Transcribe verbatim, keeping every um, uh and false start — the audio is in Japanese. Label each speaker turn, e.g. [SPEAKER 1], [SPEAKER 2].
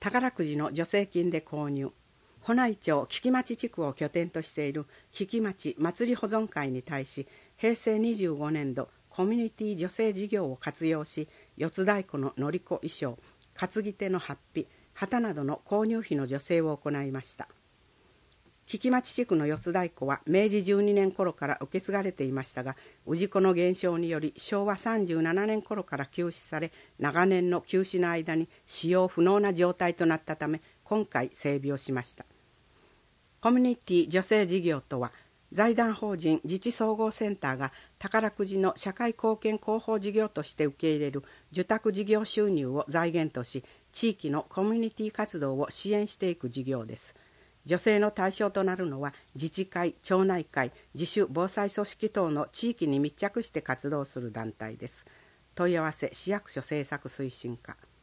[SPEAKER 1] 宝くじの助成金で購入。保内町菊町地区を拠点としている菊町祭り保存会に対し、へいせいにじゅうごねんどコミュニティ助成事業を活用し、四つ太鼓の乗り子衣装、担ぎ手の法被、旗などの購入費の助成を行いました。菊町地区の四つ太鼓はめいじじゅうにねん頃から受け継がれていましたが、氏子の減少によりしょうわさんじゅうななねん頃から休止され、長年の休止の間に使用不能な状態となったため、今回整備をしました。コミュニティ助成事業とは、財団法人自治総合センターが宝くじの社会貢献広報事業として受け入れる受託事業収入を財源とし、地域のコミュニティ活動を支援していく事業です。助成の対象となるのは、自治会、町内会、自主防災組織等の地域に密着して活動する団体です。問い合わせ市役所政策推進課。